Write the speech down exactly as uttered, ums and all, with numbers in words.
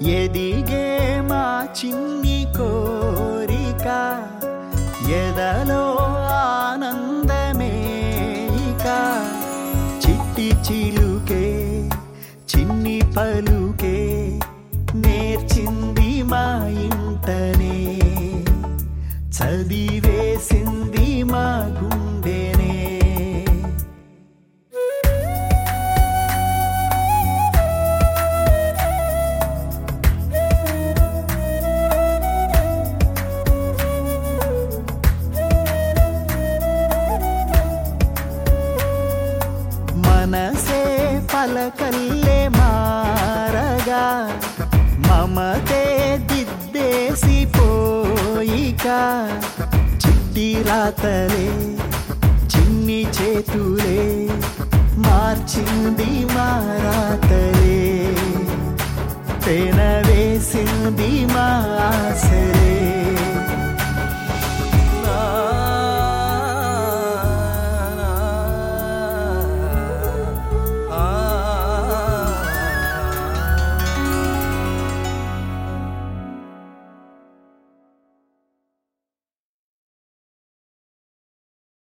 ఎదిగే మా చిన్ని కోరిక ఎదలో ఆనందమే ఇక చిట్టి చిలుకే చిన్ని పలుకే నేర్చింది మా ఇంటనే చదివేసింది మా గుండెనే మనసే పలకల్లే మారగా మమతే దిద్దేసి పోయిక చిట్టి రాతలే చిన్ని చేతులే మార్చింది మారాతలే పెన వేసింది మా ఆశలే